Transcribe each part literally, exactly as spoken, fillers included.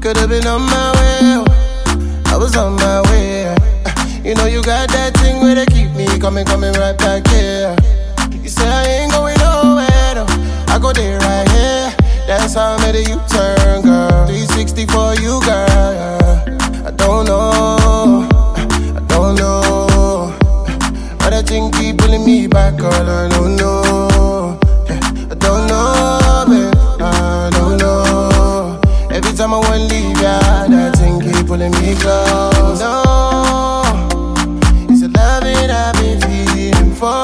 could've been on my way, I was on my way. You know you got that thing where they keep me coming, coming right back here. You say I ain't going nowhere, no. I go there right here. That's how I made a U-turn, girl. three sixty for you, girl. I don't know, I don't know. But that thing keep pulling me back, girl. I don't know, yeah. I don't know, babe. I don't know. Every time I wanna leave, yeah, that thing keep pulling me close. No. I've been feeling for.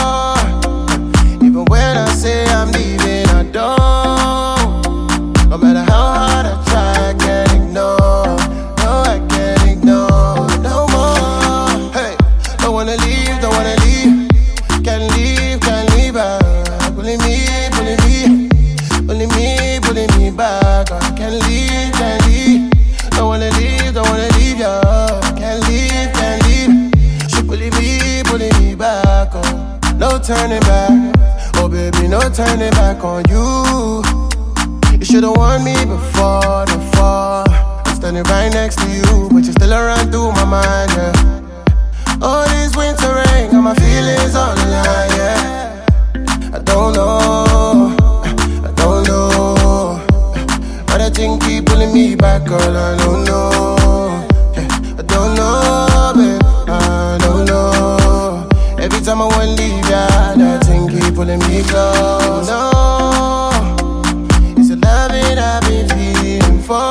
Even when I say I'm leaving, I don't. No matter how hard I try, I can't ignore. No, I can't ignore no more. Hey, don't wanna leave, don't wanna leave. Can't leave, can't leave. Ah, pulling me, pulling me, pulling me, pulling me back. I can't leave, can't leave. Don't wanna leave, don't wanna leave, yeah. Can't leave, can't leave. Pulling me, pulling me back on. No turning back. Oh baby, no turning back on you. You should've warned me before the fall. I'm standing right next to you, but you still around through my mind, yeah. All this winter rain, got my feelings on the line, yeah. I don't know, I don't know. But that thing keep pulling me back, girl, I don't know, yeah. I don't know, babe. I don't know. Every time I wanna leave, yeah, that thing keep pulling me close. No, it's a loving I've been feeling for.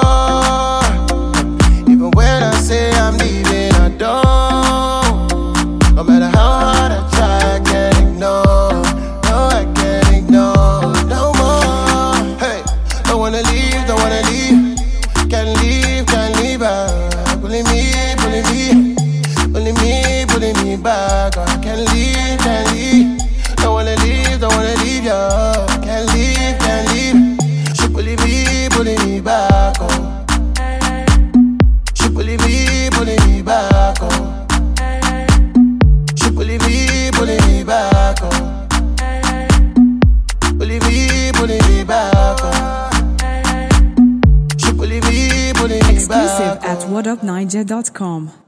Even when I say I'm leaving, I don't. No matter how hard I try, I can't ignore. No, I can't ignore no more. Hey, don't wanna leave, don't wanna leave. Can't leave, can't leave. Ah, pulling me, pulling me. Pulling me, pulling me back. I can't leave, can't leave. Don't wanna leave, don't wanna leave, yeah. Can't leave, can't leave. She pulling me, pulling me back, oh. She pulling me, pulling me back, oh. She pulling me, pulling me back, oh. Pulling me, pulling me back, oh. She pulling me, pulling me back. Exclusive at what up niger dot com.